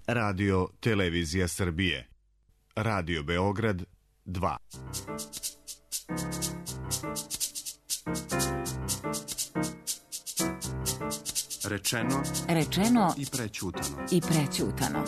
Radio Televizija Srbije. Radio Beograd 2. Rečeno i prećutano.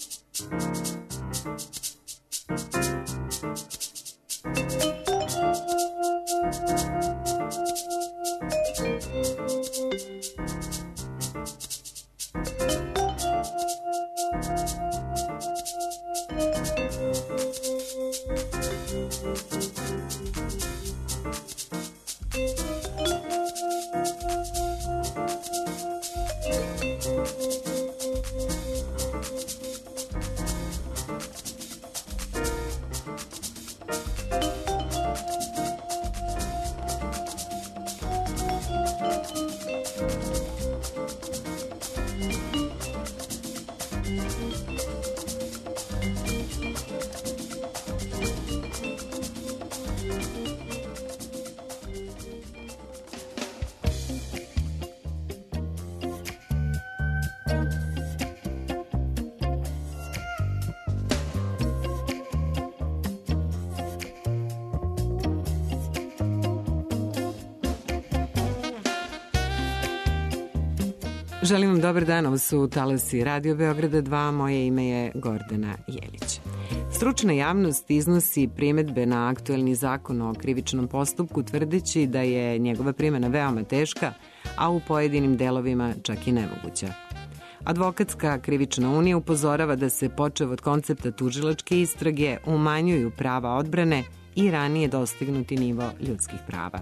Želim vam dobar dan, ovo su talasi Radio Beograda 2, moje ime je Gordana Jelić. Stručna javnost iznosi primedbe na aktuelni zakon o krivičnom postupku, tvrdeći da je njegova primjena veoma teška, a u pojedinim delovima čak i nemoguća. Advokatska krivična unija upozorava da se, počev od koncepta tužilačke istrage, umanjuju prava odbrane i ranije dostignuti nivo ljudskih prava.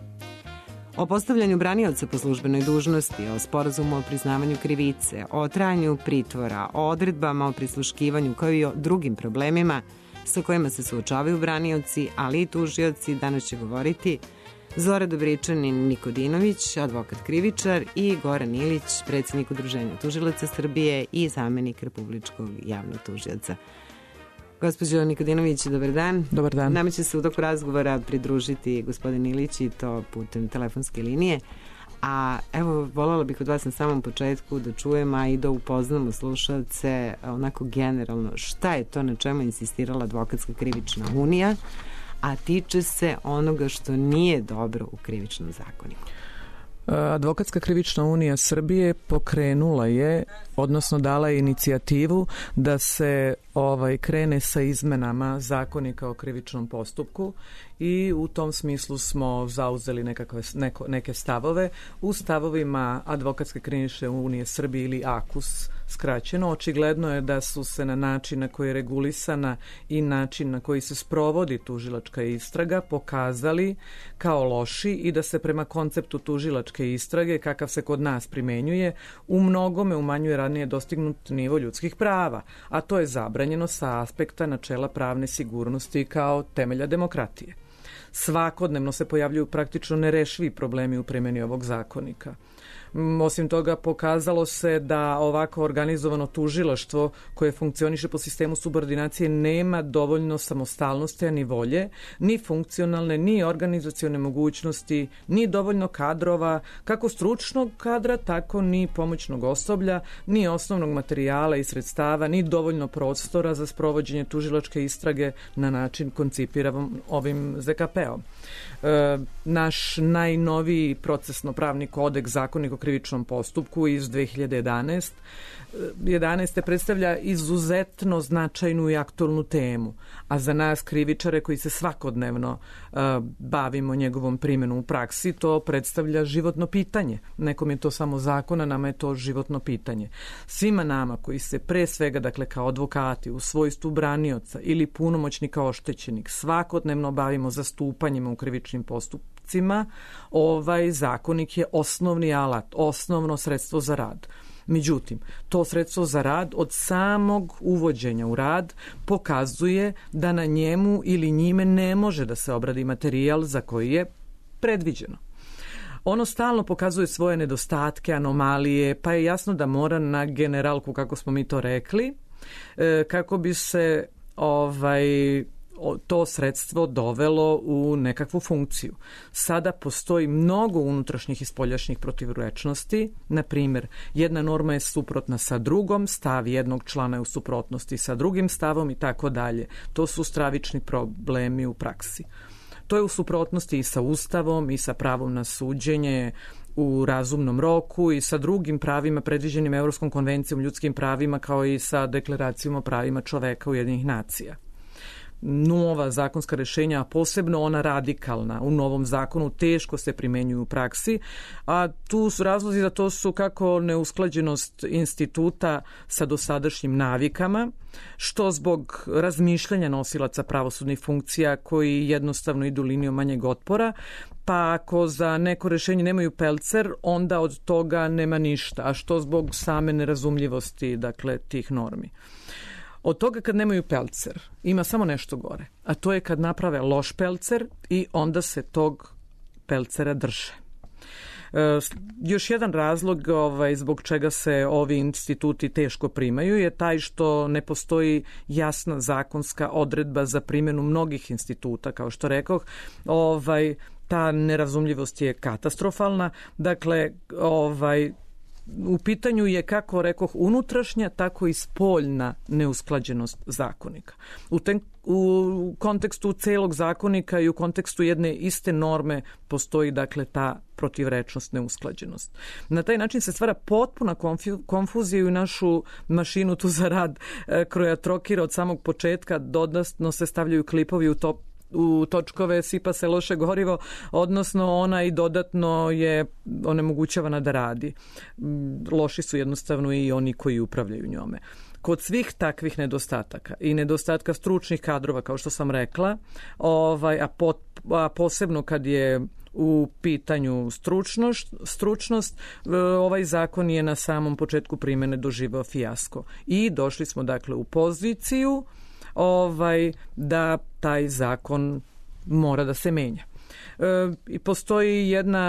O postavljanju branioca po službenoj dužnosti, o sporazumu o priznavanju krivice, o trajanju pritvora, o odredbama o prisluškivanju, kao i o drugim problemima sa kojima se suočavaju branioci, ali i tužioci, danas će govoriti Zora Dobričanin Nikodinović, advokat krivičar, i Goran Ilić, predsjednik Udruženja tužilaca Srbije i zamenik Republičkog javnog tužioca. Gospođo Nikodinović, dobar dan. Dobar dan. Nama će se u toku razgovora pridružiti gospodin Ilić, i to putem telefonske linije. A evo, voljela bih od vas na samom početku da čujem, a i da upoznamo slušalce onako generalno šta je to na čemu insistirala Advokatska krivična unija, a tiče se onoga što nije dobro u krivičnom zakoniku. Advokatska krivična unija Srbije pokrenula je, odnosno dala je inicijativu da se krene sa izmenama zakonika o krivičnom postupku, i u tom smislu smo zauzeli neke stavove. U stavovima Advokatske krivične unije Srbije, ili AKUS skraćeno, očigledno je da su se na način na koji je regulisana i način na koji se sprovodi tužilačka istraga pokazali kao loši, i da se prema konceptu tužilačke istrage, kakav se kod nas primenjuje, u mnogome umanjuje ranije dostignut nivo ljudskih prava, a to je zabranjeno sa aspekta načela pravne sigurnosti kao temelja demokratije. Svakodnevno se pojavljuju praktično nerešivi problemi u primjeni ovog zakonika. Osim toga, pokazalo se da ovako organizovano tužilaštvo koje funkcioniše po sistemu subordinacije nema dovoljno samostalnosti, ni volje, ni funkcionalne, ni organizacione mogućnosti, ni dovoljno kadrova, kako stručnog kadra, tako ni pomoćnog osoblja, ni osnovnog materijala i sredstava, ni dovoljno prostora za sprovođenje tužilačke istrage na način koncipiran ovim ZKP-om. Naš najnoviji procesno-pravni kodeks, Zakonik o krivičnom postupku iz 2011. predstavlja izuzetno značajnu i aktualnu temu, a za nas krivičare koji se svakodnevno bavimo njegovom primjenom u praksi, to predstavlja životno pitanje. Nekom je to samo zakon, a nama je to životno pitanje. Svima nama koji se pre svega, dakle kao advokati, u svojstvu branioca ili punomoćnika oštećenih, svakodnevno bavimo zastupanjima u krivičnim postupcima, ovaj zakonik je osnovni alat, osnovno sredstvo za rad. Međutim, to sredstvo za rad od samog uvođenja u rad pokazuje da na njemu ili njime ne može da se obradi materijal za koji je predviđeno. Ono stalno pokazuje svoje nedostatke, anomalije, pa je jasno da mora na generalku, kako smo mi to rekli, kako bi se to sredstvo dovelo u nekakvu funkciju. Sada postoji mnogo unutrašnjih i spoljašnjih protivrečnosti. Na primjer, jedna norma je suprotna sa drugom, stav jednog člana je u suprotnosti sa drugim stavom i tako dalje. To su stravični problemi u praksi. To je u suprotnosti i sa Ustavom i sa pravom na suđenje u razumnom roku i sa drugim pravima predviđenim Evropskom konvencijom o ljudskim pravima, kao i sa deklaracijom o pravima čoveka Ujedinjenih nacija. Nova zakonska rešenja, a posebno ona radikalna u novom zakonu, teško se primenjuju u praksi, a tu su razlozi za to su kako neusklađenost instituta sa dosadašnjim navikama, što zbog razmišljanja nosilaca pravosudnih funkcija koji jednostavno idu linijom manjeg otpora, pa ako za neko rešenje nemaju pelcer, onda od toga nema ništa, a što zbog same nerazumljivosti, dakle, tih normi. Od toga kad nemaju pelcer ima samo nešto gore, a to je kad naprave loš pelcer i onda se tog pelcera drže. Još jedan razlog zbog čega se ovi instituti teško primaju je taj što ne postoji jasna zakonska odredba za primjenu mnogih instituta, kao što rekoh. Ta nerazumljivost je katastrofalna. Dakle, u pitanju je, kako rekoh, unutrašnja, tako i spoljna neusklađenost zakonika. U kontekstu celog zakonika i u kontekstu jedne iste norme postoji, dakle, ta protivrečnost, neusklađenost. Na taj način se stvara potpuna konfuzija u našu mašinu tu za rad koja trokira od samog početka, dodatno se stavljaju klipovi u točkove, sipa se loše gorivo, odnosno ona i dodatno je onemogućavana da radi. Loši su jednostavno i oni koji upravljaju njome. Kod svih takvih nedostataka i nedostatka stručnih kadrova, kao što sam rekla, a posebno kad je u pitanju stručnost, ovaj zakon je na samom početku primjene doživao fijasko. I došli smo, dakle, u poziciju da taj zakon mora da se menja. I postoji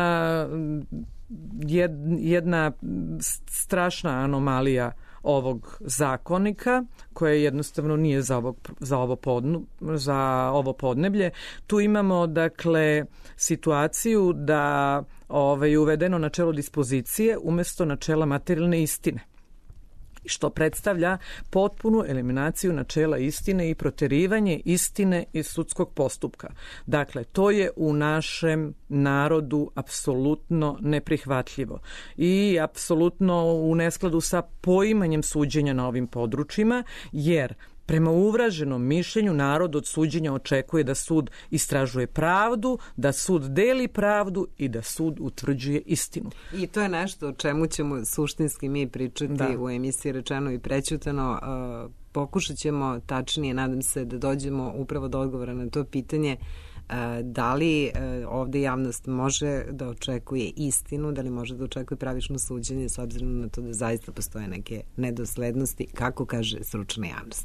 jedna strašna anomalija ovog zakonika, koja jednostavno nije za ovo podneblje. Tu imamo, dakle, situaciju da je uvedeno načelo dispozicije umjesto načela materijalne istine, što predstavlja potpunu eliminaciju načela istine i proterivanje istine iz sudskog postupka. Dakle, to je u našem narodu apsolutno neprihvatljivo i apsolutno u neskladu sa poimanjem suđenja na ovim područjima, jer prema uvraženom mišljenju narod od suđenja očekuje da sud istražuje pravdu, da sud deli pravdu i da sud utvrđuje istinu. I to je nešto o čemu ćemo suštinski mi pričati u emisiji Rečeno i prećutano. Pokušat ćemo tačnije, nadam se, da dođemo upravo do odgovora na to pitanje da li ovde javnost može da očekuje istinu, da li može da očekuje pravično suđenje s obzirom na to da zaista postoje neke nedoslednosti, kako kaže stručna javnost.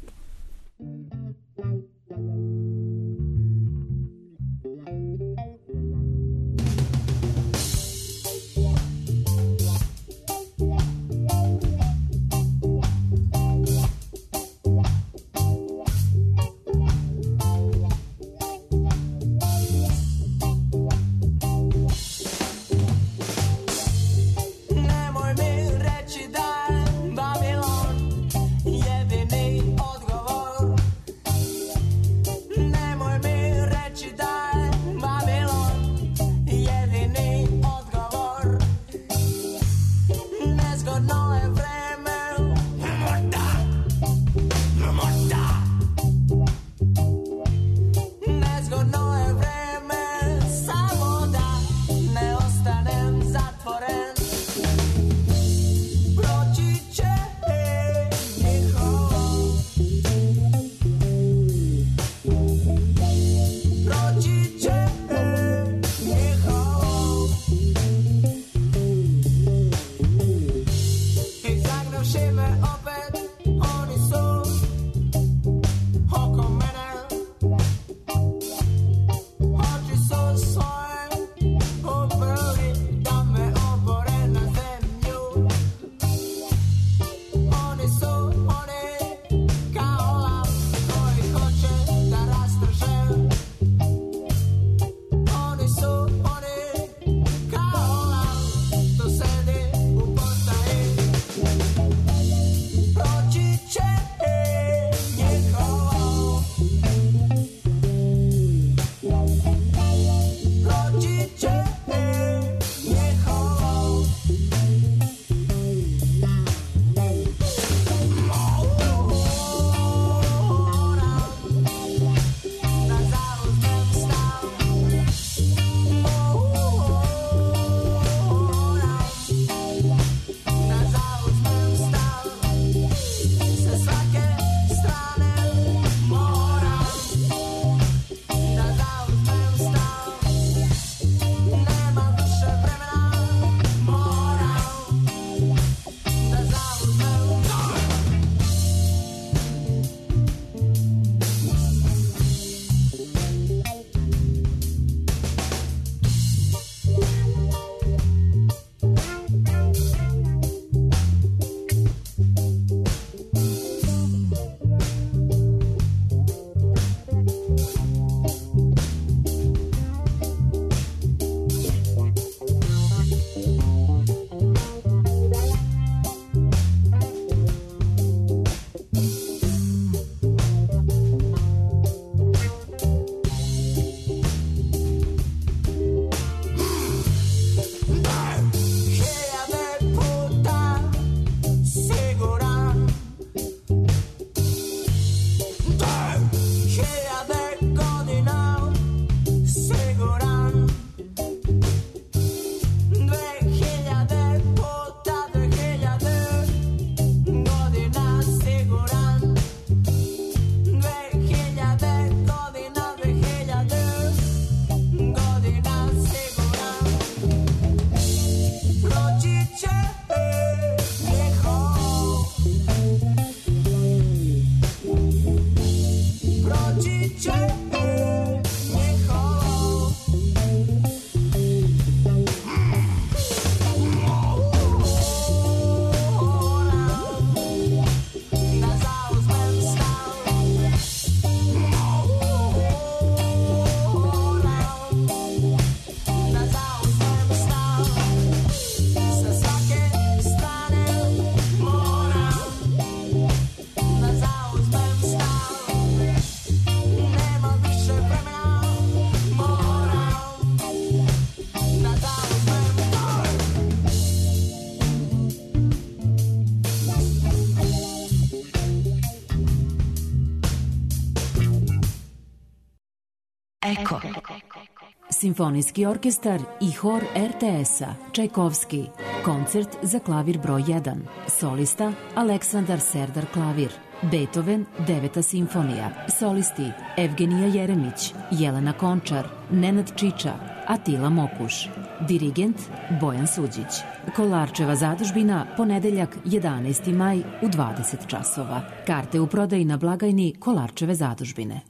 Eko. Simfonijski orkestar i hor RTS-a Čajkovski. Koncert za klavir broj 1. Solista Aleksandar Serdar klavir. Beethoven 9. simfonija. Solisti Evgenija Jeremić, Jelena Končar, Nenad Čiča, Atila Mokuš. Dirigent Bojan Suđić. Kolarčeva zadužbina, ponedeljak 11. maj u 20 časova. Karte u prodaji na blagajni Kolarčeve zadužbine.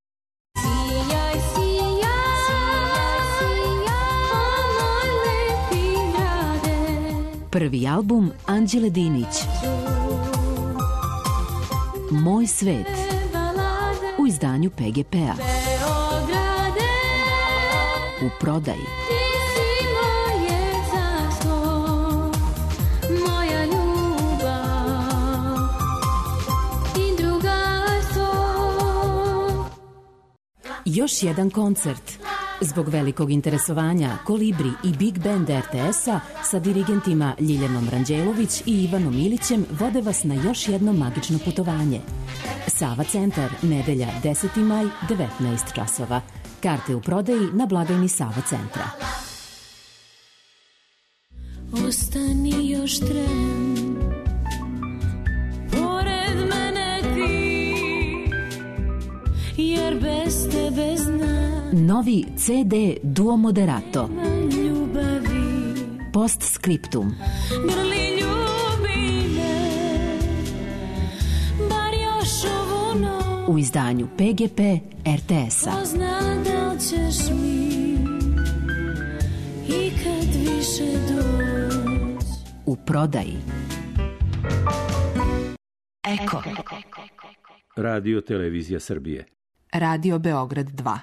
Prvi album Anđele Dinić. Moj svet. U izdanju PGP-a. U prodaji. Još jedan koncert. Zbog velikog interesovanja Kolibri i Big Band RTS-a sa dirigentima Ljiljanom Ranđelović i Ivanom Ilićem vode vas na još jedno magično putovanje. Sava centar, nedelja 10. maj, 19 časova. Karte u prodaji na blagajni Sava centra. Ostani još tren, pored mene ti, jer bez tebe znam. Novi CD Duo Moderato. Postscriptum. Grli ljubi me, bar još ovu noć. U izdanju PGP RTS-a. Pozna da li ćeš mi ikad više doći. U prodaji. Eko. Radio Televizija Srbije. Radio Beograd 2.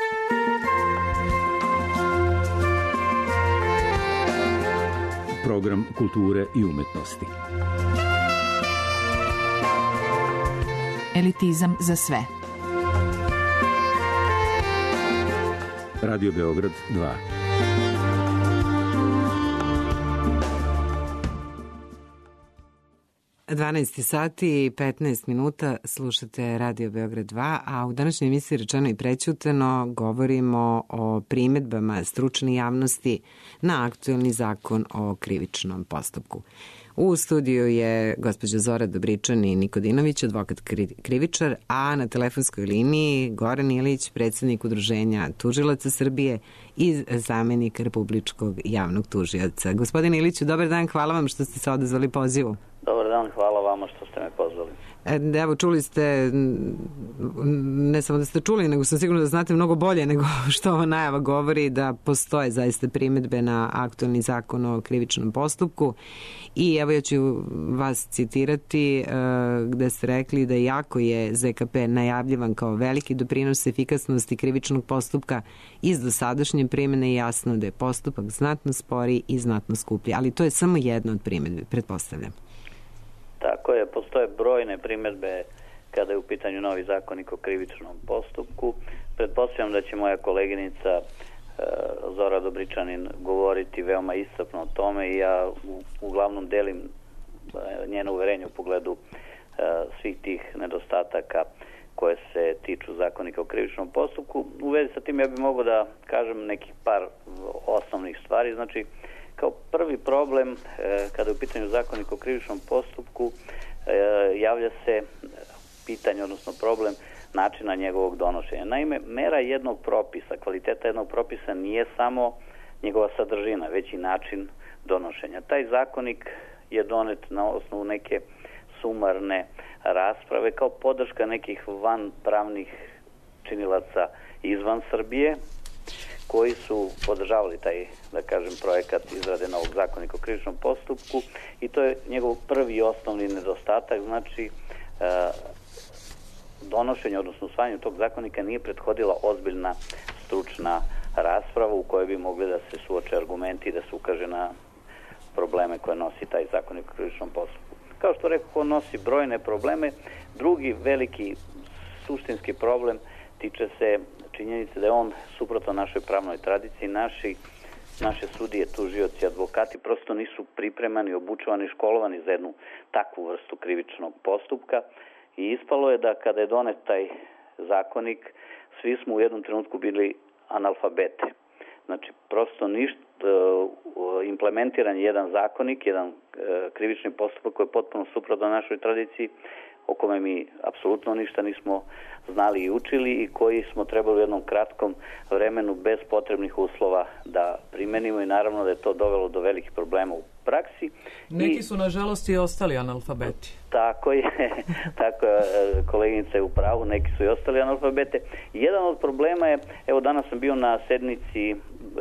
Program kulture i umetnosti. Elitizam za sve. Radio Beograd 2. Dvanaest sati i 15 minuta slušate Radio Beograd 2, a u današnjoj emisiji Rečeno i prećutano govorimo o primedbama stručne javnosti na aktuelni zakon o krivičnom postupku. U studiju je gospođa Zora Dobričan Nikodinović, advokat krivičar, a na telefonskoj liniji Goran Ilić, predsjednik Udruženja tužilaca Srbije i zamenik Republičkog javnog tužioca. Gospodine Iliću, dobar dan, hvala vam što ste se odazvali pozivu. Dobar dan, hvala vama što ste me pozvali. Evo, čuli ste, ne samo da ste čuli, nego sam sigurno da znate mnogo bolje nego što ova najava govori, da postoje zaista primedbe na aktuelni zakon o krivičnom postupku. I evo ja ću vas citirati gde ste rekli da iako je ZKP najavljivan kao veliki doprinos efikasnosti krivičnog postupka, iz dosadašnje primene je jasno da je postupak znatno sporiji i znatno skuplji. Ali to je samo jedna od primedbe, pretpostavljam. Tako je, postoje brojne primedbe kada je u pitanju novi zakonik o krivičnom postupku. Pretpostavljam da će moja koleginica Zora Dobričanin govoriti veoma iscrpno o tome i ja uglavnom delim njeno uverenje u pogledu svih tih nedostataka koje se tiču zakonika o krivičnom postupku. U vezi sa tim ja bih mogao da kažem nekih par osnovnih stvari. Znači, kao prvi problem, kada je u pitanju zakonika o krivičnom postupku, javlja se pitanje, odnosno problem načina njegovog donošenja. Naime, mera jednog propisa, kvaliteta jednog propisa nije samo njegova sadržina, već i način donošenja. Taj zakonik je donet na osnovu neke sumarne rasprave kao podrška nekih vanpravnih činilaca izvan Srbije, koji su podržavali taj, da kažem, projekat izrade novog zakonika o krivičnom postupku, i to je njegov prvi i osnovni nedostatak. Znači, donošenje, odnosno usvajanje tog zakonika nije prethodila ozbiljna stručna rasprava u kojoj bi mogli da se suoče argumenti i da se ukaže na probleme koje nosi taj zakonik o krivičnom postupku. Kao što rekao, on nosi brojne probleme. Drugi veliki suštinski problem tiče se činjenice da je on suprotno našoj pravnoj tradiciji. Naše sudije, tužioci, advokati prosto nisu pripremani, obučavani, školovani za jednu takvu vrstu krivičnog postupka, i ispalo je da kada je donet taj zakonik svi smo u jednom trenutku bili analfabete. Znači, prosto ništa, implementiran je jedan zakonik, jedan krivični postupak koji je potpuno suprotan našoj tradiciji, o kome mi apsolutno ništa nismo znali i učili i koji smo trebali u jednom kratkom vremenu bez potrebnih uslova da primenimo i naravno da je to dovelo do velikih problema u praksi. Neki su nažalost i ostali analfabeti. Tako je, koleginica je u pravu, neki su i ostali analfabete. Jedan od problema je, evo danas sam bio na sednici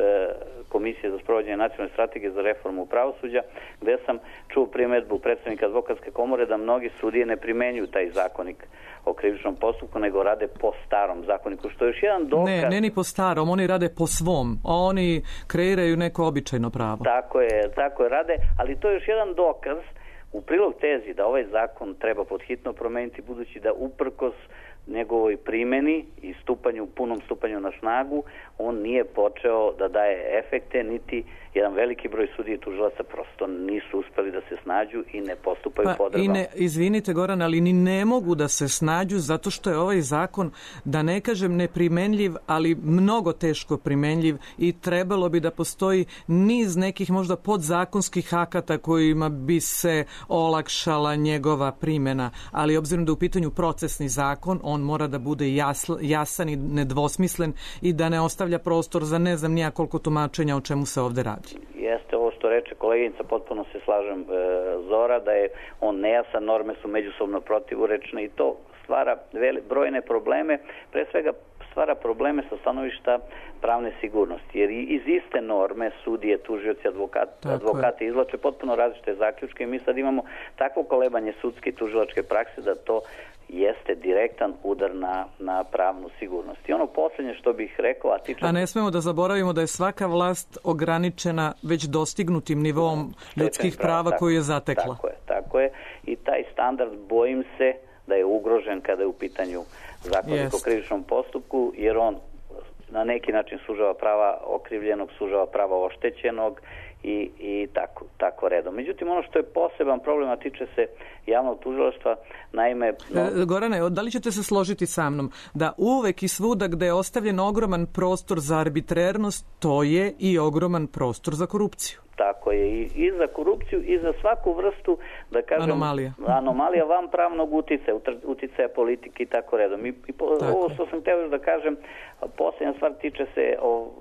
Komisije za sprovođenje nacionalne strategije za reformu pravosuđa, gde sam čuo primedbu predstavnika Advokatske komore da mnogi sudije ne primenjuju taj zakonik o krivičnom postupku, nego rade po starom zakoniku, što je još jedan dokaz... Ne ni po starom, oni rade po svom, a oni kreiraju neko običajno pravo. Tako je, rade, ali to je još jedan dokaz u prilog tezi da ovaj zakon treba podhitno promeniti, budući da uprkos njegovoj primjeni i punom stupanju na snagu, on nije počeo da daje efekte, niti jedan veliki broj sudija i tužilaca prosto nisu uspeli da se snađu i ne postupaju podrebno. Izvinite Goran, ali ni ne mogu da se snađu zato što je ovaj zakon, da ne kažem neprimenljiv, ali mnogo teško primenljiv i trebalo bi da postoji niz nekih možda podzakonskih akata kojima bi se olakšala njegova primjena, ali obzirom da je u pitanju procesni zakon, on mora da bude jasan i nedvosmislen i da ne ostavlja prostor za ne znam nija koliko tumačenja o čemu se ovde radi. Jeste ovo što reče koleginica, potpuno se slažem, Zora, da je on nejasan, norme su međusobno protivurečne i to stvara brojne probleme, pre svega stvara probleme sa stanovišta pravne sigurnosti, jer iz iste norme sudije, tužioci, advokati izvlače potpuno različite zaključke i mi sad imamo takvo kolebanje sudske i tužilačke prakse da to jeste direktan udar na pravnu sigurnost. I ono posljednje što bih rekao, a ne smemo da zaboravimo da je svaka vlast ograničena već dostignutim nivom ljudskih prava koju je zatekla. Tako je. I taj standard, bojim se da je ugrožen kada je u pitanju zakonik o krivičnom postupku, jer on na neki način sužava prava okrivljenog, sužava prava oštećenog i tako redom. Međutim, ono što je poseban problem, a tiče se javnog tužilaštva, naime... Gorane, da li ćete se složiti sa mnom da uvek i svuda gde je ostavljen ogroman prostor za arbitrernost, to je i ogroman prostor za korupciju? Tako je, i za korupciju i za svaku vrstu, da kažem, anomalija van pravnog uticaja politike i tako redom. Ovo što sam htio da kažem, posljednja stvar tiče se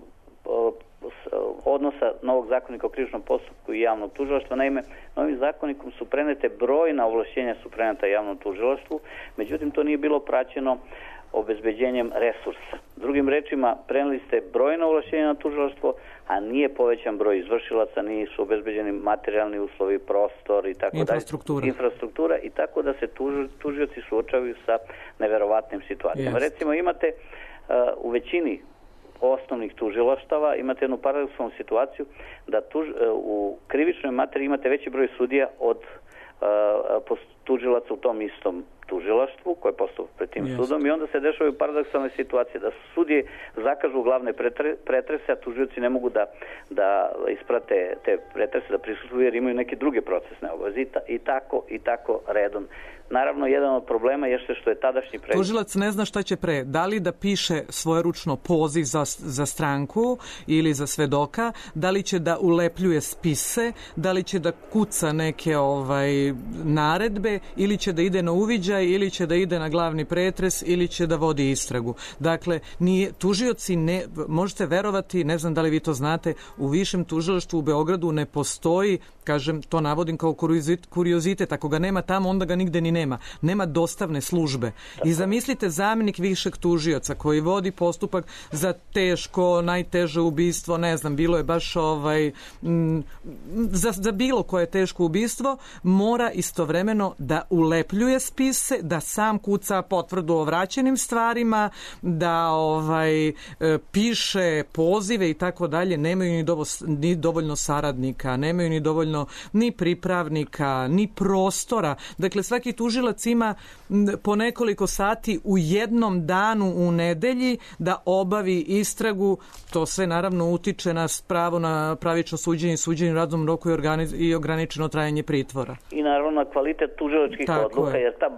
odnosa novog zakonika o krivičnom postupku i javnog tužilaštva. Naime, novim zakonikom su prenete brojna ovlašćenja su preneta javnom tužilaštvu, međutim to nije bilo praćeno obezbeđenjem resursa. Drugim rečima, preneli ste brojna ovlašćenja na tužilaštvo, a nije povećan broj izvršilaca, nisu obezbeđeni materijalni uslovi, prostor i tako dalje. Infrastruktura i tako da se tužioci suočavaju sa neverovatnim situacijama. Recimo imate u većini osnovnih tužilaštava imate jednu paradoksalnu situaciju da u krivičnoj materiji imate veći broj sudija od tužilaca u tom istom tužilaštvu koje postupa pred tim sudom i onda se dešavaju paradoksalne situacije da sudije zakažu glavne pretrese, a tužioci ne mogu da isprate te pretrese, da prisustvuju jer imaju neke druge procesne obaveze i tako redom. Naravno, jedan od problema je što je tadašnji tužilac ne zna šta će pre, da li da piše svojeručno poziv za stranku ili za svedoka, da li će da ulepljuje spise, da li će da kuca neke naredbe ili će da ide na uviđaj ili će da ide na glavni pretres ili će da vodi istragu. Dakle, tužioci možete verovati, ne znam da li vi to znate, u višem tužilaštvu u Beogradu ne postoji, kažem, to navodim kao kuriozitet, ako ga nema tamo, onda ga nigde ni nema. Nema dostavne službe. I zamislite zamjenik višeg tužioca koji vodi postupak za teško, najteže ubistvo, ne znam, bilo je baš za bilo koje teško ubistvo, mora istovremeno da ulepljuje spise, da sam kuca potvrdu o vraćenim stvarima, da piše pozive i tako dalje, nemaju ni dovoljno saradnika, nemaju ni dovoljno ni pripravnika, ni prostora. Dakle, svaki tužilac tužilac ima po nekoliko sati u jednom danu u nedelji da obavi istragu. To sve naravno utiče na pravo na pravično suđenje, suđenje u razumnom roku i ograničeno trajanje pritvora. I naravno na kvalitet tužilačkih odluka, jer ta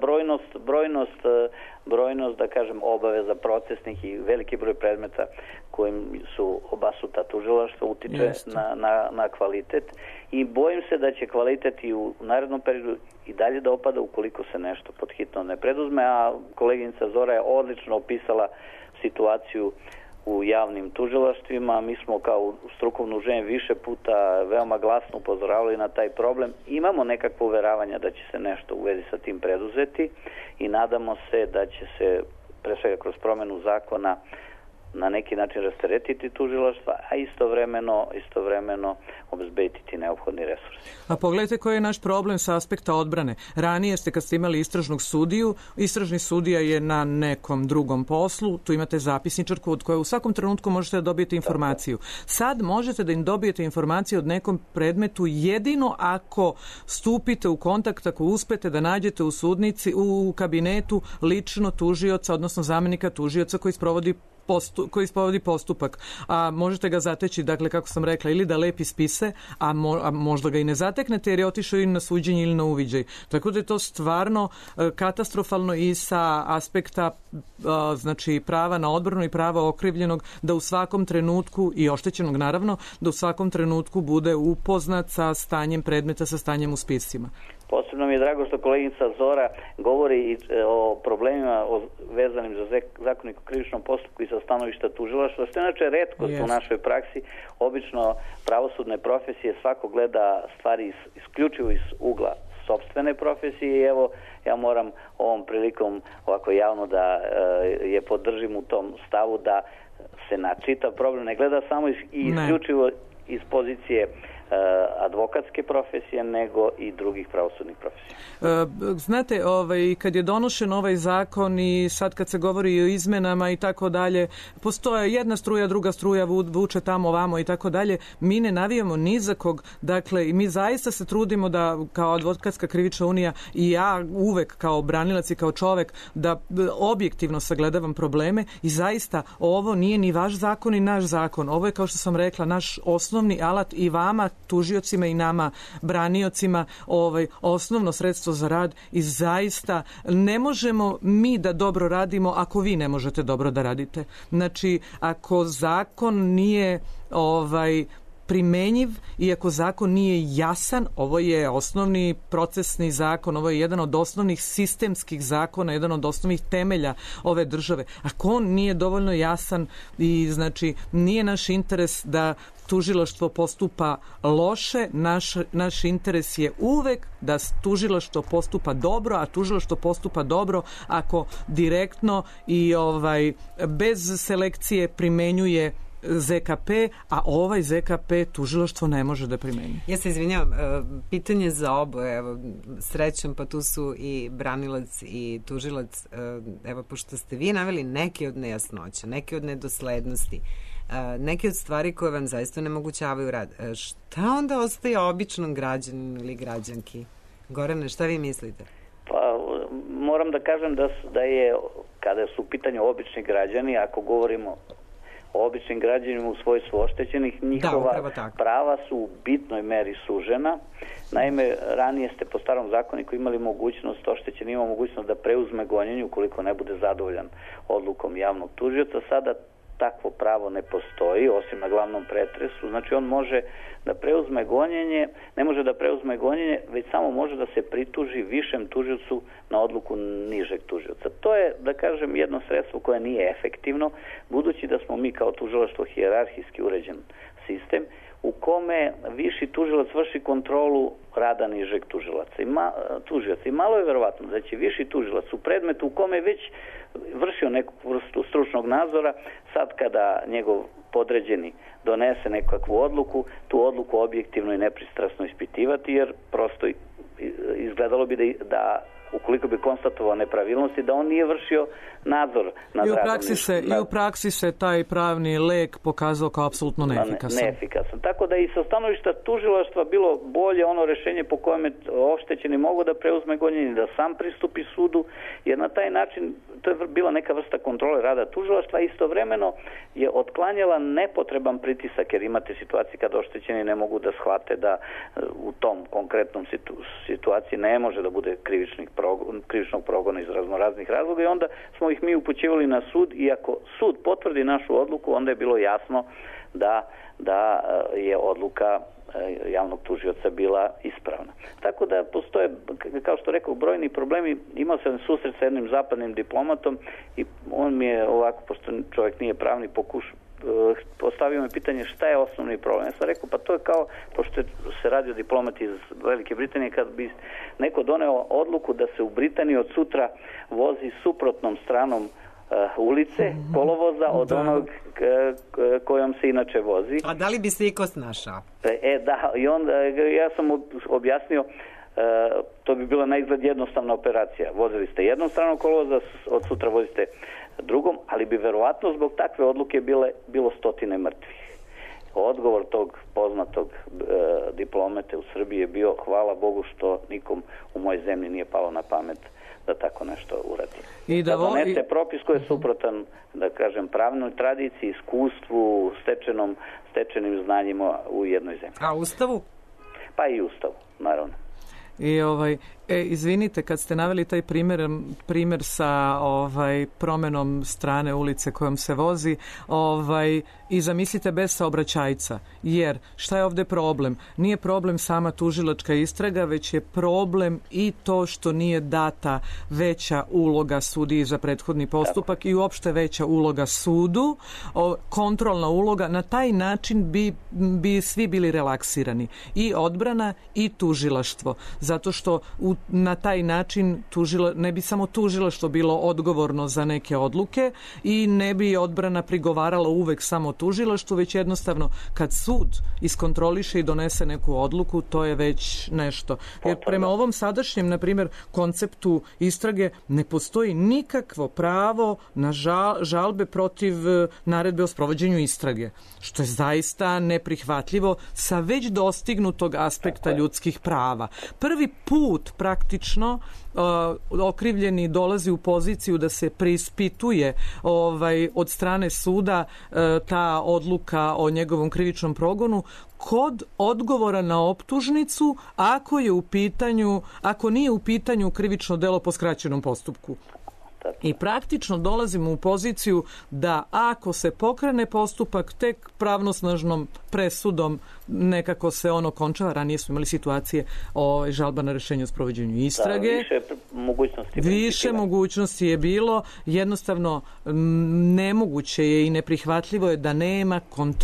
brojnost, da kažem, obaveza procesnih i veliki broj predmeta kojim su obasuta tužilaštva utiče na kvalitet i bojim se da će kvalitet i u narednom periodu i dalje da opada ukoliko se nešto pod hitno ne preduzme, a koleginica Zora je odlično opisala situaciju u javnim tužilaštvima. Mi smo kao strukovno udruženje više puta veoma glasno upozoravali na taj problem. Imamo nekakvo uveravanja da će se nešto u vezi sa tim preduzeti i nadamo se da će se pre svega kroz promenu zakona na neki način rasteretiti tužilaštva, a istovremeno obezbediti neophodni resursi. A pogledajte koji je naš problem sa aspekta odbrane. Ranije ste kad ste imali istražnog sudiju, istražni sudija je na nekom drugom poslu, tu imate zapisničarku od koje u svakom trenutku možete da dobijete informaciju. Sad možete da im dobijete informaciju od nekom predmetu jedino ako stupite u kontakt, ako uspete da nađete u sudnici, u kabinetu lično tužioca, odnosno zamenika tužioca koji sprovodi postupak. A možete ga zateći, dakle, kako sam rekla, ili da lepi spise, a možda ga i ne zateknete jer je otišao ili na suđenje ili na uviđaj. Tako da je to stvarno katastrofalno i sa aspekta znači prava na odbranu i prava okrivljenog da u svakom trenutku, i oštećenog naravno, da u svakom trenutku bude upoznat sa stanjem predmeta, sa stanjem u spisima. Posebno mi je drago što koleginica Zora govori o problemima vezanim za zakonik o krivičnom postupku i sa stanovišta tužilaštva, što je inače retkost u našoj praksi. Obično pravosudne profesije svako gleda stvari isključivo iz ugla sopstvene profesije i evo ja moram ovom prilikom ovako javno da je podržim u tom stavu da se na čitav problem ne gleda samo isključivo iz pozicije advokatske profesije, nego i drugih pravosudnih profesija. Znate, kad je donošen ovaj zakon i sad kad se govori o izmenama i tako dalje, postoje jedna struja, druga struja, vuče tamo, ovamo i tako dalje. Mi ne navijamo ni za kog, dakle, i mi zaista se trudimo da kao Advokatska krivična unija i ja uvek kao branilac i kao čovek da objektivno sagledavam probleme i zaista ovo nije ni vaš zakon ni naš zakon. Ovo je, kao što sam rekla, naš osnovni alat i vama, tužiocima i nama braniocima, osnovno sredstvo za rad i zaista ne možemo mi da dobro radimo ako vi ne možete dobro da radite. Znači, ako zakon nije primenjiv i ako zakon nije jasan, ovo je osnovni procesni zakon, ovo je jedan od osnovnih sistemskih zakona, jedan od osnovnih temelja ove države. Ako on nije dovoljno jasan i znači nije naš interes da tužilaštvo postupa loše, naš interes je uvek da tužilaštvo postupa dobro, a tužilaštvo postupa dobro ako direktno i bez selekcije primenjuje ZKP, a ovaj ZKP tužilaštvo ne može da primeni. Ja se izvinjavam, pitanje za oboje, evo, srećom, pa tu su i branilac i tužilac, evo, pošto ste vi naveli neke od nejasnoća, neke od nedoslednosti, neke od stvari koje vam zaista onemogućavaju rad. Šta onda ostaje običnom građaninu ili građanki? Gorane, šta vi mislite? Pa, moram da kažem da je, kada su u pitanju obični građani, ako govorimo o običnim građanima u svojstvu oštećenih, njihova prava su u bitnoj meri sužena. Naime, ranije ste po starom zakoniku imali mogućnost, oštećeni imao mogućnost da preuzme gonjenje ukoliko ne bude zadovoljan odlukom javnog tužioca. Sada takvo pravo ne postoji, osim na glavnom pretresu. Znači, on može da preuzme gonjenje, ne može da preuzme gonjenje, već samo može da se prituži višem tužiocu na odluku nižeg tužioca. To je, da kažem, jedno sredstvo koje nije efektivno, budući da smo mi kao tužilaštvo hijerarhijski uređen sistem, u kome viši tužilac vrši kontrolu rada nižeg tužioca. I malo je verovatno da će viši tužilac u predmetu u kome već vršio neku vrstu stručnog nadzora, sad kada njegov podređeni donese nekakvu odluku, tu odluku objektivno i nepristrasno ispitivati, jer prosto izgledalo bi da ukoliko bi konstatovao nepravilnosti, da on nije vršio nadzor nad radom. I u praksi se taj pravni lek pokazao kao apsolutno neefikasan. Tako da i sa stanovišta tužilaštva bilo bolje ono rešenje po kojem oštećeni mogu da preuzme gonjenje, da sam pristupi sudu, jer na taj način to je bila neka vrsta kontrole rada tužilaštva, istovremeno je otklanjala nepotreban pritisak, jer imate situacije kada oštećeni ne mogu da shvate da u tom konkretnom situaciji ne može da bude krivičnog progona iz raznoraznih razloga, i onda smo ih mi upućivali na sud, i ako sud potvrdi našu odluku, onda je bilo jasno da je odluka javnog tužioca bila ispravna. Tako da postoje, kao što rekao, brojni problemi. Imao sam susret sa jednim zapadnim diplomatom i on mi je ovako, pošto čovjek nije pravni, postavio me pitanje šta je osnovni problem. Ja sam rekao, pa to je kao, pošto se radi o diplomati iz Velike Britanije, kad bi neko doneo odluku da se u Britaniji od sutra vozi suprotnom stranom ulice, kolovoza od onog kojom se inače vozi. A da li bi se iko snašao? Da, i onda ja sam objasnio, to bi bila na izgled jednostavna operacija. Vozili ste jednom stranom kolovoza, od sutra vozite drugom, ali bi verovatno zbog takve odluke bilo stotine mrtvih. Odgovor tog poznatog diplomate u Srbiji je bio, hvala Bogu što nikom u mojoj zemlji nije palo na pamet da tako nešto uradi. I da donese propis koji je suprotan, da kažem, pravnoj tradiciji, iskustvu, stečenim znanjima u jednoj zemlji. A Ustavu? Pa i Ustavu, naravno. I izvinite, kad ste naveli taj primjer sa promenom strane ulice kojom se vozi, i zamislite bez saobraćajca, jer šta je ovdje problem? Nije problem sama tužilačka istraga, već je problem i to što nije data veća uloga sudiji za prethodni postupak i uopšte veća uloga sudu, kontrolna uloga. Na taj način bi svi bili relaksirani, i odbrana i tužilaštvo, zato što na taj način ne bi samo tužilaštvo bilo odgovorno za neke odluke i ne bi odbrana prigovarala uvek samo tužilaštvu, već jednostavno kad sud iskontroliše i donese neku odluku, to je već nešto. Jer prema ovom sadašnjem, na primjer, konceptu istrage ne postoji nikakvo pravo na žalbe protiv naredbe o sprovođenju istrage, što je zaista neprihvatljivo sa već dostignutog aspekta ljudskih prava. Prvi put praktično okrivljeni dolazi u poziciju da se preispituje od strane suda ta odluka o njegovom krivičnom progonu kod odgovora na optužnicu ako nije u pitanju krivično delo po skraćenom postupku. I praktično dolazimo u poziciju da ako se pokrene postupak, tek pravnosnažnom presudom nekako se ono končava. Ranije smo imali situacije žalba na rešenje o sprovođenju istrage. Više mogućnosti je bilo. Jednostavno nemoguće je i neprihvatljivo je da nema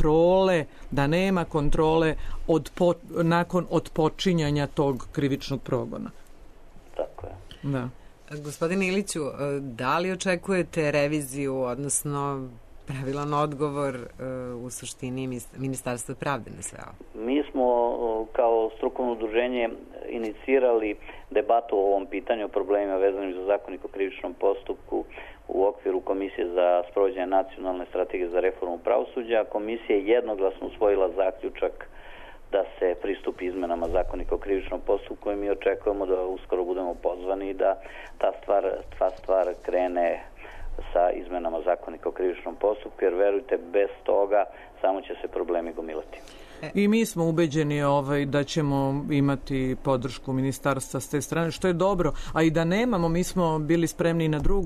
kontrole nakon odpočinjanja tog krivičnog progona. Tako je. Da. Gospodine Iliću, da li očekujete reviziju, odnosno pravilan odgovor u suštini Ministarstva pravde na sve ovo? Mi smo kao strukovno udruženje inicirali debatu o ovom pitanju, o problemima vezanim za Zakonik o krivičnom postupku u okviru Komisije za sprovođenje nacionalne strategije za reformu pravosuđa. Komisija je jednoglasno usvojila zaključak da se pristupi izmenama Zakonika o krivičnom postupku i mi očekujemo da uskoro budemo pozvani i da ta stvar krene sa izmenama Zakonika o krivičnom postupku, jer verujte, bez toga samo će se problemi gomilati. I mi smo ubeđeni da ćemo imati podršku ministarstva s te strane, što je dobro, a i da nemamo, mi smo bili spremni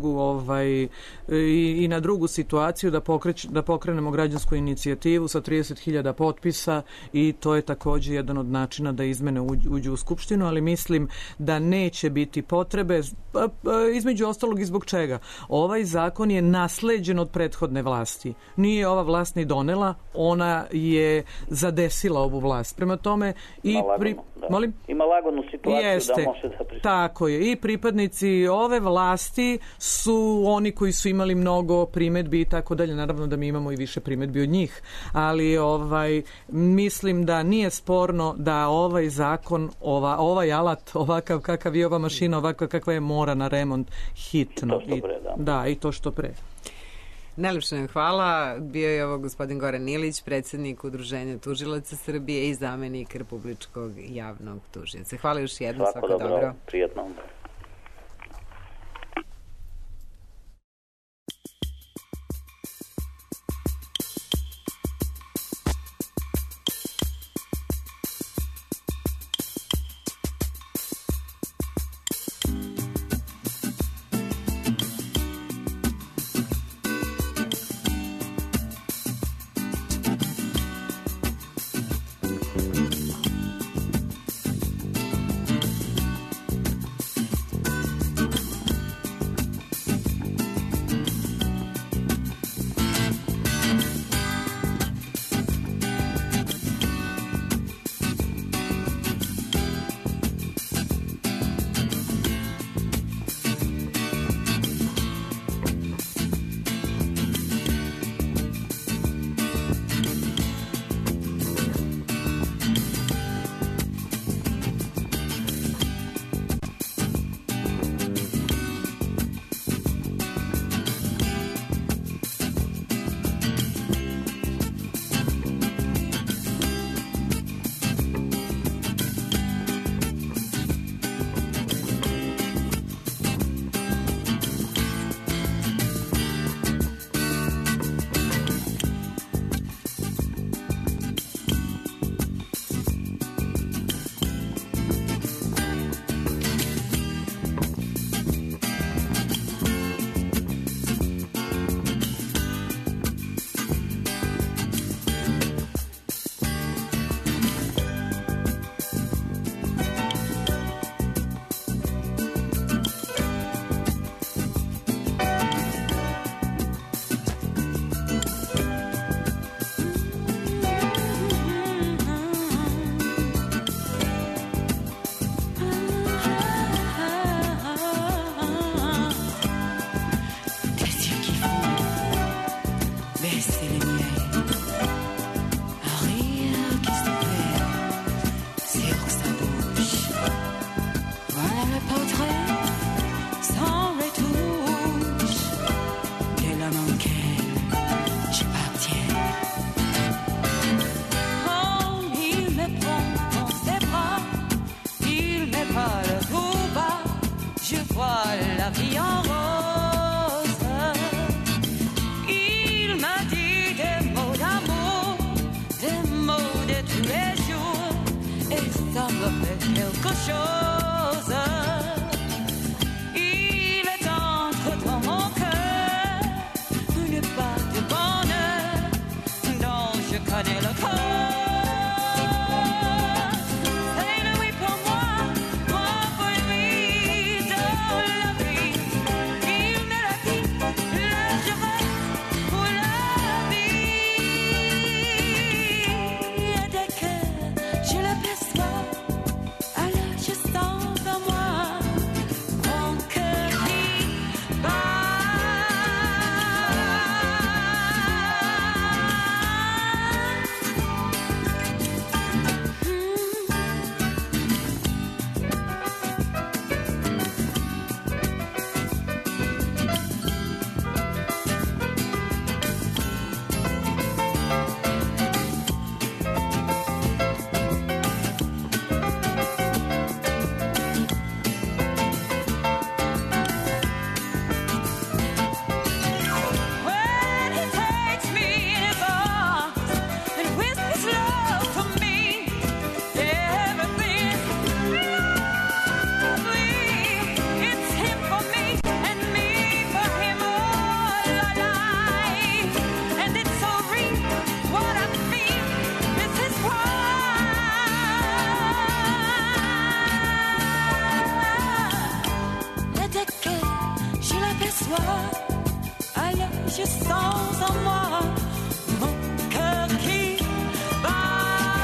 i na drugu situaciju da pokrenemo građansku inicijativu sa 30.000 potpisa i to je također jedan od načina da izmene uđu u Skupštinu, ali mislim da neće biti potrebe, između ostalog i zbog čega. Ovaj zakon je nasleđen od prethodne vlasti. Nije ova vlast ni donela, ona je zadržala zadesila ovu vlast. Prema tome i molim? Ima laganu situaciju. Jeste, da može da pristupi. Tako je. I pripadnici ove vlasti su oni koji su imali mnogo primedbi i tako dalje. Naravno da mi imamo i više primedbi od njih, ali mislim da nije sporno da ovaj zakon, ovaj alat, ovakav kakav je ova mašina, ovakva kakva je, mora na remont hitno. I to što pre, da. I to što pre. Najlepše vam hvala. Bio je ovo gospodin Goran Ilić, predsjednik Udruženja tužilaca Srbije i zamenik Republičkog javnog tužioca. Hvala još jednom. Svako dobro. Prijetno. je sens en moi mon cœur qui bat.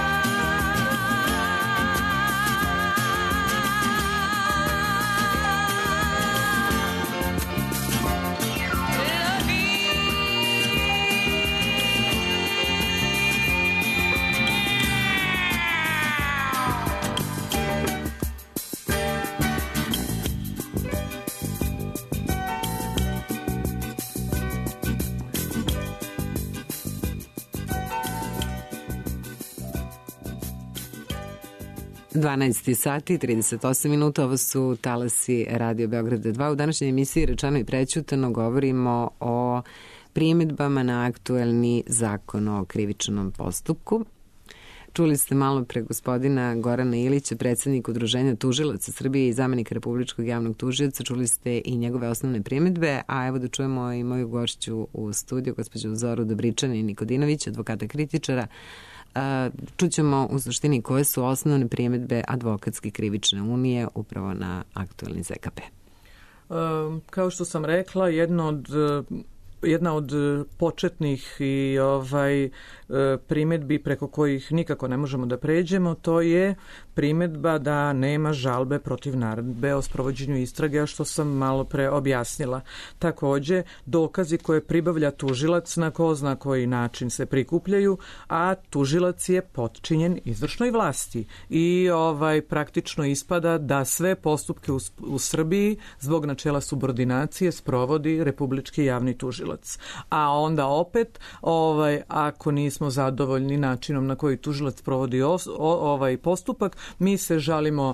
12 sati i 38 minuta, ovo su talasi Radio Beograda 2. U današnjoj emisiji Rečeno i prećutano govorimo o primjedbama na aktuelni zakon o krivičnom postupku. Čuli ste malo pre gospodina Gorana Ilića, predsjednik Udruženja tužilaca Srbije i zamenika Republičkog javnog tužioca. Čuli ste i njegove osnovne primjedbe, a evo da čujemo i moju gošću u studiju, gospođu Zoru Dobričanin Nikodinović, advokata kritičara. Čućemo u suštini koje su osnovne primjedbe Advokatske krivične unije upravo na aktuelni ZKP. Kao što sam rekla, jedna od početnih i primjedbi preko kojih nikako ne možemo da pređemo, to je primjedba da nema žalbe protiv naredbe o sprovođenju istrage, što sam malo pre objasnila. Također, dokazi koje pribavlja tužilac na ko zna koji način se prikupljaju, a tužilac je potčinjen izvršnoj vlasti i praktično ispada da sve postupke u Srbiji zbog načela subordinacije sprovodi Republički javni tužilac. A onda opet, ako nismo zadovoljni načinom na koji tužilac provodi postupak, mi se žalimo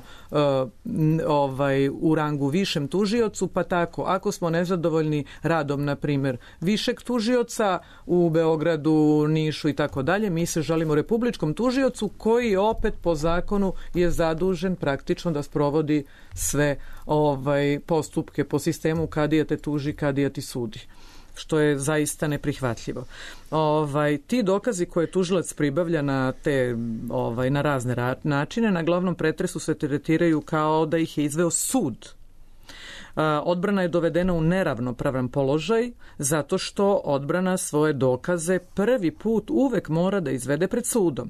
u rangu višem tužiocu, pa tako, ako smo nezadovoljni radom, na primjer, višeg tužioca u Beogradu, Nišu i tako dalje, mi se žalimo Republičkom tužiocu koji opet po zakonu je zadužen praktično da sprovodi sve postupke po sistemu kadija te tuži, kadija ti sudi, što je zaista neprihvatljivo. Ti dokazi koje tužilac pribavlja na razne načine na glavnom pretresu se tretiraju kao da ih je izveo sud. Odbrana je dovedena u neravnopravan položaj zato što odbrana svoje dokaze prvi put uvek mora da izvede pred sudom.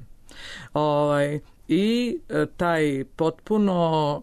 I taj potpuno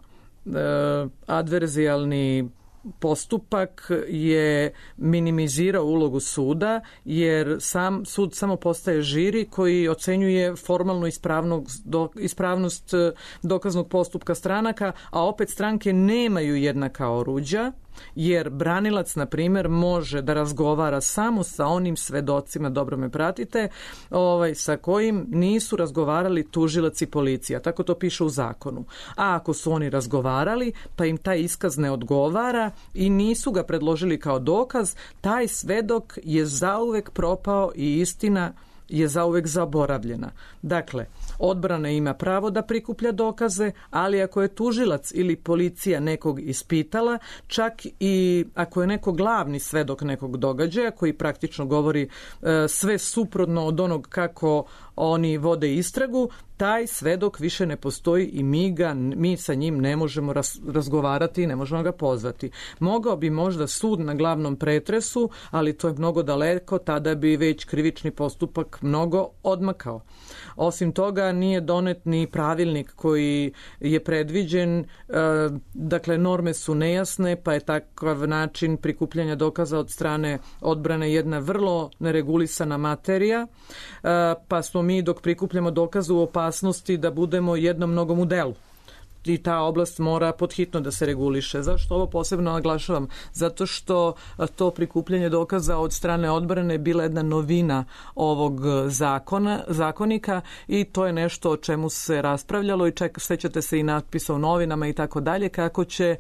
adverzijalni postupak je minimizirao ulogu suda, jer sud samo postaje žiri koji ocenjuje formalnu ispravnost dokaznog postupka stranaka, a opet stranke nemaju jednaka oruđa, jer branilac, na primjer, može da razgovara samo sa onim svedocima, dobro me pratite, sa kojim nisu razgovarali tužilac i policija. Tako to piše u zakonu. A ako su oni razgovarali, pa im taj iskaz ne odgovara i nisu ga predložili kao dokaz, taj svedok je zauvek propao i istina je zauvek zaboravljena. Dakle, odbrana ima pravo da prikuplja dokaze, ali ako je tužilac ili policija nekog ispitala, čak i ako je neko glavni svedok nekog događaja koji praktično govori sve suprotno od onog kako oni vode istragu, taj svedok više ne postoji i mi sa njim ne možemo razgovarati, ne možemo ga pozvati. Mogao bi možda sud na glavnom pretresu, ali to je mnogo daleko, tada bi već krivični postupak mnogo odmakao. Osim toga, nije donet ni pravilnik koji je predviđen, dakle norme su nejasne, pa je takav način prikupljanja dokaza od strane odbrane jedna vrlo neregulisana materija, pa smo mi dok prikupljamo dokaze u opasnosti da budemo jednom nogom u delu. I ta oblast mora podhitno da se reguliše. Zašto ovo posebno naglašavam? Zato što to prikupljanje dokaza od strane odbrane je bila jedna novina ovog zakonika i to je nešto o čemu se raspravljalo i sećate se i natpisa u novinama i tako dalje, kako će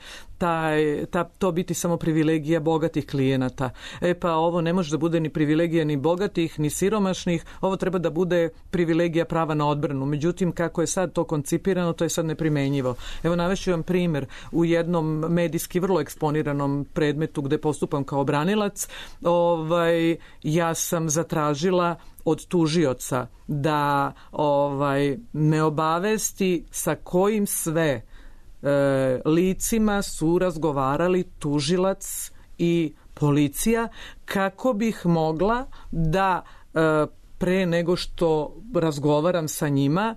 to biti samo privilegija bogatih klijenata. Pa ovo ne može da bude ni privilegija ni bogatih, ni siromašnih, ovo treba da bude privilegija prava na odbranu. Međutim, kako je sad to koncipirano, to je sad neprimenjivo. Evo, navešću vam primjer. U jednom medijski vrlo eksponiranom predmetu gde postupam kao branilac, ja sam zatražila od tužioca da me obavesti sa kojim sve licima su razgovarali tužilac i policija, kako bih mogla da pre nego što razgovaram sa njima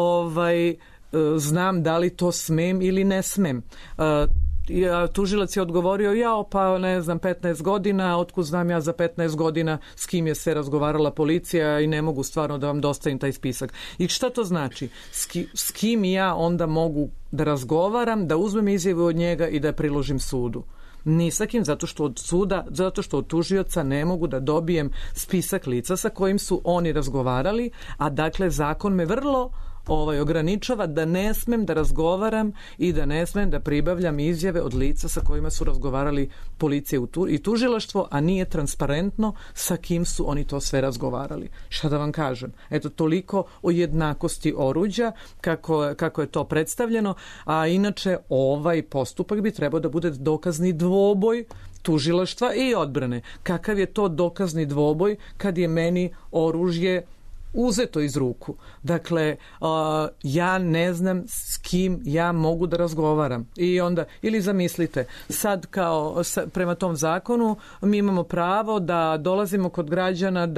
znam da li to smem ili ne smem. Tužilac je odgovorio, 15 godina, otkud znam ja za 15 godina s kim je se razgovarala policija i ne mogu stvarno da vam dostavim taj spisak. I šta to znači? S kim ja onda mogu da razgovaram, da uzmem izjavu od njega i da priložim sudu? Ni sa kim, zato što od tužioca ne mogu da dobijem spisak lica sa kojim su oni razgovarali, a dakle zakon me vrlo ograničava da ne smem da razgovaram i da ne smem da pribavljam izjave od lica sa kojima su razgovarali policija i tužilaštvo, a nije transparentno sa kim su oni to sve razgovarali. Šta da vam kažem? Eto, toliko o jednakosti oruđa, kako je to predstavljeno, a inače ovaj postupak bi trebao da bude dokazni dvoboj tužilaštva i odbrane. Kakav je to dokazni dvoboj kad je meni oružje uzeto iz ruku? Dakle, ja ne znam s kim ja mogu da razgovaram. I onda, ili zamislite, sad prema tom zakonu mi imamo pravo da dolazimo kod građana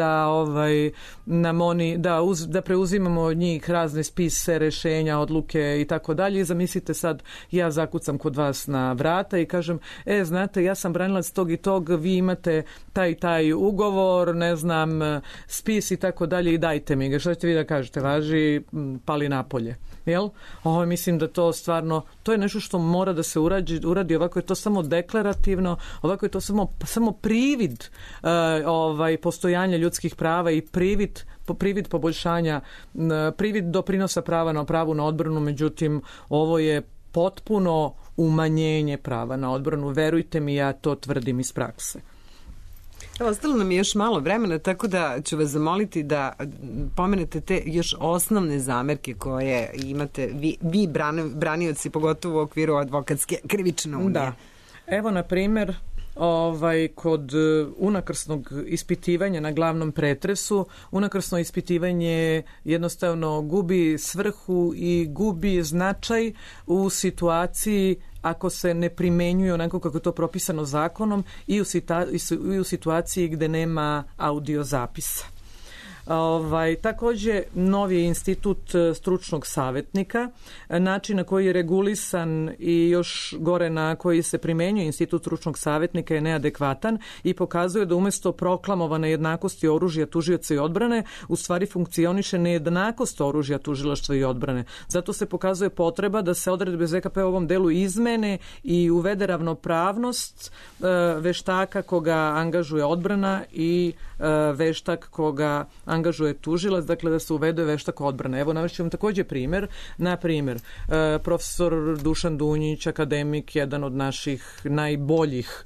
da preuzimamo od njih razne spise, rešenja, odluke i tako dalje. I zamislite sad, ja zakucam kod vas na vrata i kažem, znate, ja sam branilac tog i tog, vi imate taj ugovor, ne znam, spis i tako dalje i dajte mi ga. Što ćete vi da kažete? Važi, pali napolje. Jel? Mislim da to stvarno, to je nešto što mora da se uradi, ovako je to samo deklarativno, ovako je to samo privid postojanja ljudskih prava i privid poboljšanja, privid doprinosa prava na pravu na odbranu, međutim ovo je potpuno umanjenje prava na odbranu. Verujte mi, ja to tvrdim iz prakse. Ostalo nam je još malo vremena, tako da ću vas zamoliti da pomenete te još osnovne zamerke koje imate vi branioci, pogotovo u okviru advokatske krivične unije. Da. Evo, na primjer, kod unakrsnog ispitivanja na glavnom pretresu, unakrsno ispitivanje jednostavno gubi svrhu i gubi značaj u situaciji ako se ne primenjuje onako kako je to propisano zakonom i u situaciji gde nema audio zapisa. Također novi je institut stručnog savjetnika, način na koji je regulisan i još gore na koji se primenjuje institut stručnog savjetnika je neadekvatan i pokazuje da umjesto proklamovane jednakosti oružja, tužioca i odbrane u stvari funkcioniše nejednakost oružja, tužilaštva i odbrane. Zato se pokazuje potreba da se odredbe ZKP u ovom delu izmene i uvede ravnopravnost veštaka koga angažuje odbrana i veštak koga angažuje tužilac, dakle da se uvede veštak odbrane. Evo, navešću vam također primjer. Na primjer, profesor Dušan Dunjić, akademik, jedan od naših najboljih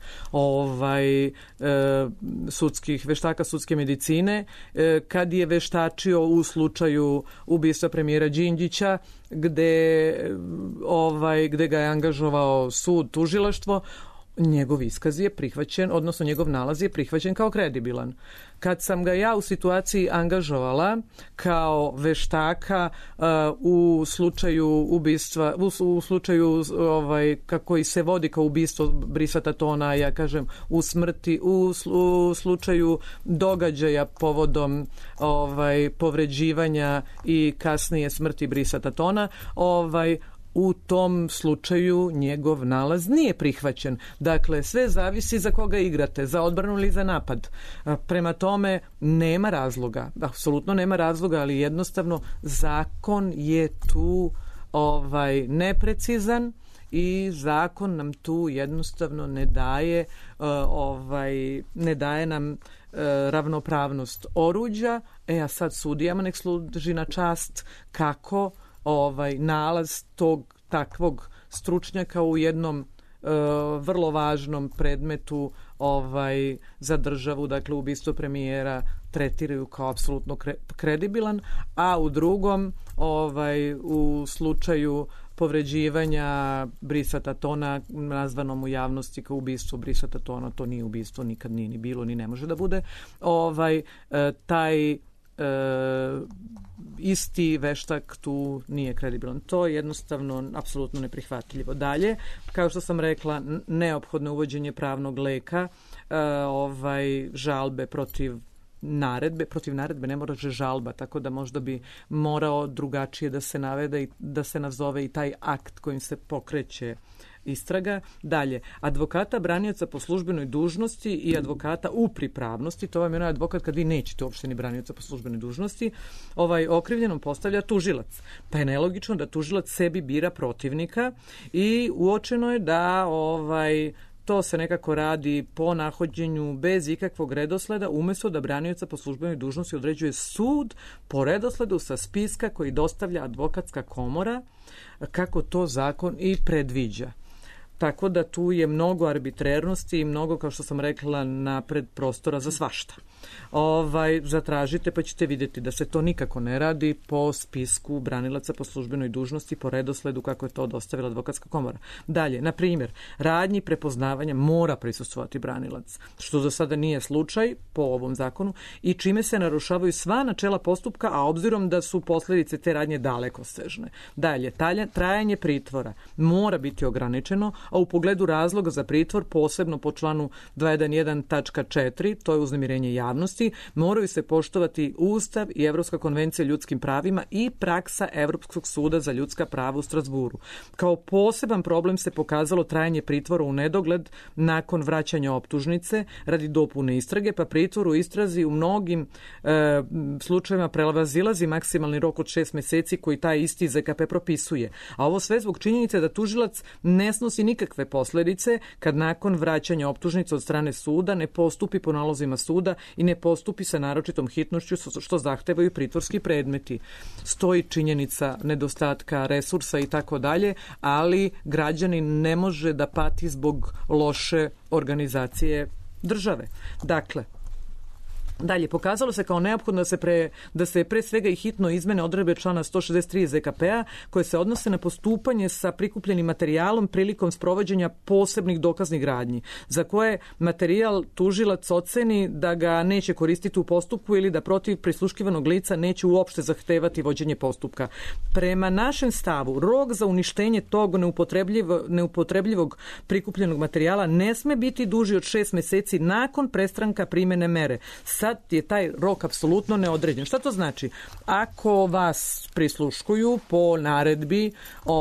sudskih veštaka sudske medicine, kad je veštačio u slučaju ubistva premijera Đinđića, gde ga je angažovao sud, tužilaštvo, njegov iskaz je prihvaćen, odnosno njegov nalaz je prihvaćen kao kredibilan. Kad sam ga ja u situaciji angažovala kao veštaka u slučaju ubistva, u slučaju koji se vodi kao ubistvo Brisata Tona, ja kažem u smrti, u slučaju događaja povodom povređivanja i kasnije smrti Brisata Tona, u tom slučaju njegov nalaz nije prihvaćen. Dakle, sve zavisi za koga igrate, za odbranu ili za napad. Prema tome, nema razloga, apsolutno nema razloga, ali jednostavno zakon je tu neprecizan i zakon nam tu jednostavno ne daje nam ravnopravnost oruđa. A sad sudijama nek služi na čast kako nalaz tog takvog stručnjaka u jednom vrlo važnom predmetu za državu, dakle ubistvo premijera, tretiraju kao apsolutno kredibilan, a u drugom u slučaju povređivanja Brisata Tona, nazvanom u javnosti kao ubistvo Brisata Tona, to nije ubistvo, nikad nije ni bilo, ni ne može da bude, taj isti veštak tu nije kredibilan. To je jednostavno apsolutno neprihvatljivo. Dalje, kao što sam rekla, neophodno uvođenje pravnog leka, žalbe protiv naredbe ne mora žalba, tako da možda bi morao drugačije da se navede i da se nazove i taj akt kojim se pokreće istraga. Dalje, advokata branioca po službenoj dužnosti i advokata u pripravnosti, to vam je onaj advokat kad vi nećete uopšte ni branioca po službenoj dužnosti, okrivljenom postavlja tužilac. Pa je nelogično da tužilac sebi bira protivnika i uočeno je da to se nekako radi po nahođenju bez ikakvog redosleda, umesto da branioca po službenoj dužnosti određuje sud po redosledu sa spiska koji dostavlja advokatska komora, kako to zakon i predviđa. Tako da tu je mnogo arbitrernosti i mnogo, kao što sam rekla, napred prostora za svašta. Zatražite pa ćete vidjeti da se to nikako ne radi po spisku branilaca po službenoj dužnosti, po redosledu kako je to dostavila advokatska komora. Dalje, na primjer, radnji prepoznavanja mora prisustvovati branilac, što do sada nije slučaj po ovom zakonu i čime se narušavaju sva načela postupka, a obzirom da su posljedice te radnje dalekosežne. Dalje, trajanje pritvora mora biti ograničeno, a u pogledu razloga za pritvor, posebno po članu 211.4, to je uznemirenje javnosti, moraju se poštovati Ustav i Evropska konvencija o ljudskim pravima i praksa Evropskog suda za ljudska prava u Strasburu. Kao poseban problem se pokazalo trajanje pritvora u nedogled nakon vraćanja optužnice radi dopune istrage, pa pritvor u istrazi u mnogim slučajevima prelazilazi maksimalni rok od 6 meseci koji taj isti ZKP propisuje. A ovo sve zbog činjenice da tužilac ne snosi nikakve posljedice kad nakon vraćanja optužnice od strane suda ne postupi po nalozima suda i ne postupi sa naročitom hitnošću što zahtevaju pritvorski predmeti. Stoji činjenica nedostatka resursa i tako dalje, ali građanin ne može da pati zbog loše organizacije države. Dakle, dalje, pokazalo se kao neophodno da se pre svega i hitno izmene odredbe člana 163 ZKP-a koje se odnose na postupanje sa prikupljenim materijalom prilikom sprovođenja posebnih dokaznih radnji, za koje materijal tužilac oceni da ga neće koristiti u postupku ili da protiv prisluškivanog lica neće uopšte zahtevati vođenje postupka. Prema našem stavu, rok za uništenje tog neupotrebljivog prikupljenog materijala ne sme biti duži od 6 meseci nakon prestanka primene mere. Sad je taj rok apsolutno neodređen. Šta to znači? Ako vas prisluškuju po naredbi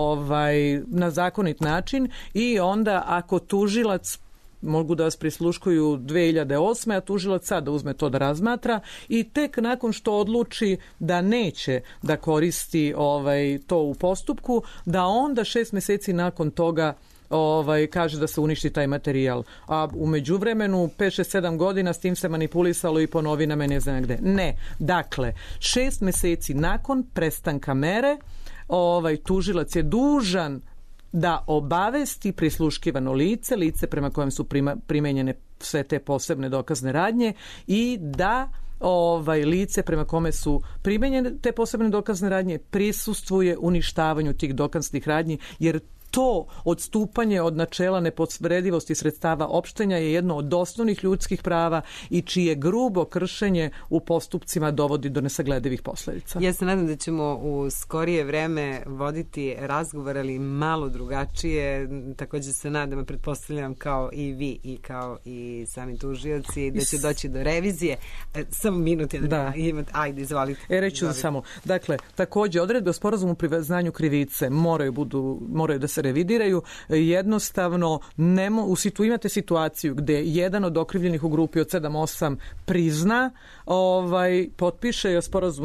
na zakonit način i onda ako tužilac mogu da vas prisluškuju 2008. a tužilac sada uzme to da razmatra i tek nakon što odluči da neće da koristi to u postupku, da onda 6 meseci nakon toga kaže da se uništi taj materijal. A u međuvremenu 5-6-7 godina s tim se manipulisalo i po novinama i ne znam gde. Ne. Dakle, 6 meseci nakon prestanka mere tužilac je dužan da obavesti prisluškivano lice prema kojem su primenjene sve te posebne dokazne radnje i da lice prema kome su primenjene te posebne dokazne radnje prisustvuje uništavanju tih dokaznih radnji, jer to odstupanje od načela nepovredivosti sredstava opštenja je jedno od osnovnih ljudskih prava i čije grubo kršenje u postupcima dovodi do nesagledivih posledica. Ja se nadam da ćemo u skorije vreme voditi razgovor, ali malo drugačije. Također se nadam, pretpostavljam kao i vi i kao i sami tužioci, da će doći do revizije. Samo minut je da imate. Ajde, izvalite. Reću samo. Dakle, također odredbe o sporazumu o priznanju krivice moraju da se revidiraju. Jednostavno imate situaciju gde jedan od okrivljenih u grupi od 7-8 prizna, potpiše sporazum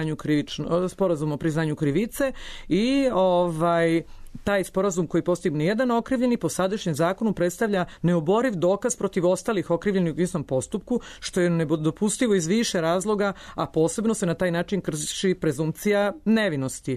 o priznanju krivice i taj sporazum koji postigne jedan okrivljeni po sadašnjem zakonu predstavlja neoboriv dokaz protiv ostalih okrivljenih u istom postupku, što je nedopustivo iz više razloga, a posebno se na taj način krši prezumpcija nevinosti.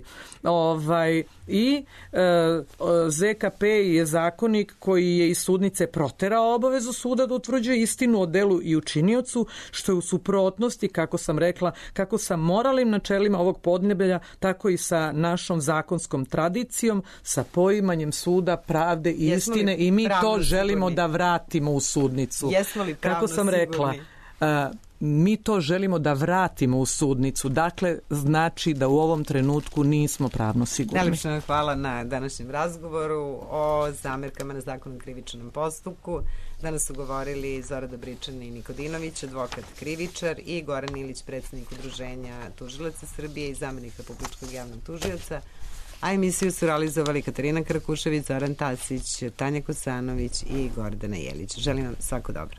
ZKP je zakonik koji je iz sudnice proterao obavezu suda da utvrđuje istinu o delu i učiniocu, što je u suprotnosti, kako sam rekla, kako sa moralnim načelima ovog podneblja, tako i sa našom zakonskom tradicijom, sa poimanjem suda, pravde i istine, i mi to želimo da vratimo u sudnicu. Jesmo li pravno kako sam rekla, mi to želimo da vratimo u sudnicu. Dakle, znači da u ovom trenutku nismo pravno sigurni. Najlepše vam hvala na današnjem razgovoru o zamerkama na Zakon o krivičnom postupku. Danas su govorili Zora Dobričanin i Nikodinović, advokat krivičar, i Goran Ilić, predsjednik Udruženja tužilaca Srbije i zamenik Republičkog javnog tužioca. A emisiju su realizovali Katarina Krakušević, Zoran Tasić, Tanja Kosanović i Gordana Jelić. Želim vam svako dobro.